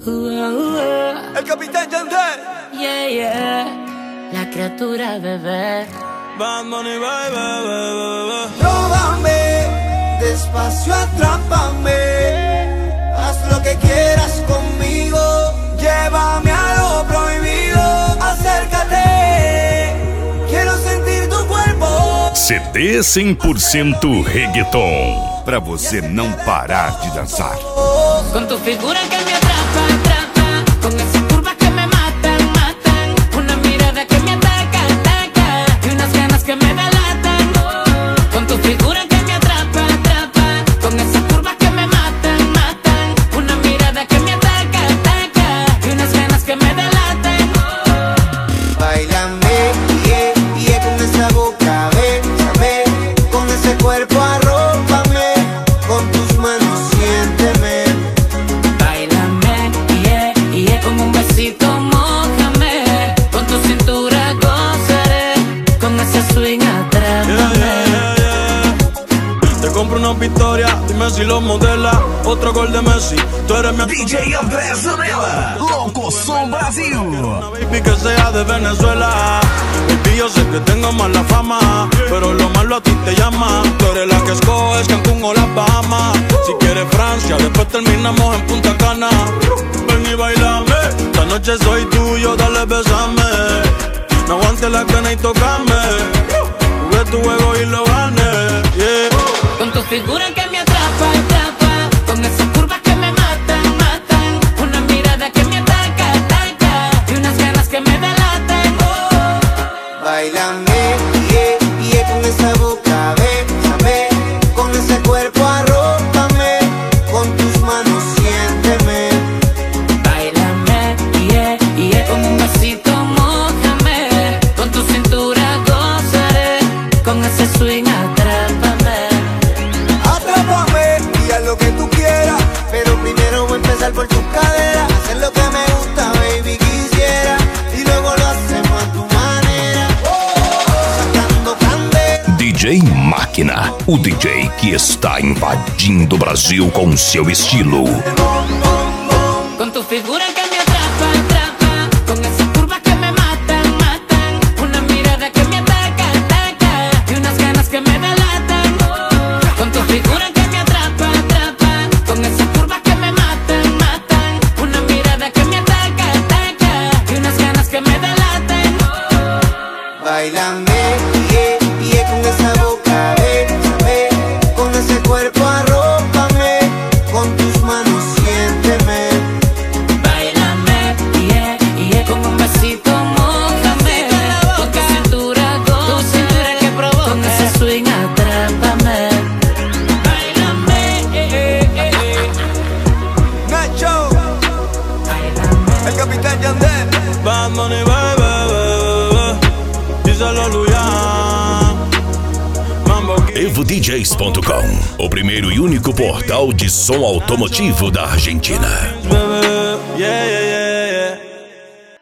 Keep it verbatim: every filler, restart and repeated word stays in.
Uh, uh, uh. El Capitán Yandel. Yeah, yeah. La criatura, bebé. Bad Bunny, baby, baby. Róbame, despacio atrápame. Haz lo que quieras conmigo. Llévame a lo prohibido. Acércate, quiero sentir tu cuerpo. C D cem por cento reggaeton, pra você não parar de dançar. Con tu figura que me atrapa, atrapa. Con esa curva que me matan, matan. Una mirada que me ataca, ataca. Y unas ganas que me delatan. Con tu figura que me atrapa, atrapa. Con esa curva que me matan, matan. Una mirada que me ataca, ataca. Y unas ganas que me delatan. Báilame, yeah, yeah, con esa boca, bésame. Con ese cuerpo arrópame. Con tus manos siénteme. Bailame, yeah, yeah, con un besito mójame. Con tu cintura gozaré. Con ese swing atrápame. Yeah, yeah, yeah. Te compro una victoria, dime si lo modela. Otro gol de Messi, tú eres mi D J André Zanella, Louco Som Brasil. Una baby que sea de Venezuela. Baby, yo sé que tengo mala fama, pero lo malo a ti te llama. Tú eres la que escoges Cancún o las Bahamas. Si quieres Francia, después terminamos en Punta Cana. Ven y bailame, esta noche soy tuyo, dale besame. No aguantes la gana y tocame. Jugué tu juego y lo gané, yeah. Con tu figura que me atrapa, atrapa. Con esas curvas que me matan, matan. Una mirada que me ataca, ataca. Y unas ganas que me delatan. Báilame, yeah, yeah, con esa boca, bésame. Con ese cuerpo arrópame. Con tus manos siénteme. Bailame, yeah, yeah, con un besito mójame. Con tu cintura gozaré. Con ese swing atrápame. Atrápame y haz lo que tú quieras. Pero primero voy a empezar por tus caderas. Hacer lo que me gusta, baby, quisiera. Y luego lo hacemos a tu manera. Sacando candela. D J Máquina, o D J que está invadindo o Brasil com seu estilo. Con tu figura que me atrapa, atrapa. Con esas curvas que me matan, matan. Una mirada que me ataca, ataca. Y unas ganas que me delatan. Con tu figura que me atrapa, atrapa. Con esas curvas que me matan, matan. Una mirada que me ataca, ataca. Y unas ganas que me delatan. Báilame, yeah, yeah, con esa boca, bésame. Con ese cuerpo arrópame. Con tus manos siénteme. Bailame, yeah, yeah, con un besito mójame. Con tu cintura goza, tu cintura que provoca. Con ese swing atrápame. Bailame, eh, eh, eh. Nacho, Bailame. el Capitán Yandel. Bad Bunny, baby, baby. Díselo, Luyan. Mambo evo d js ponto com, o primeiro e único portal de som automotivo da Argentina. Baby, yeah, yeah, yeah.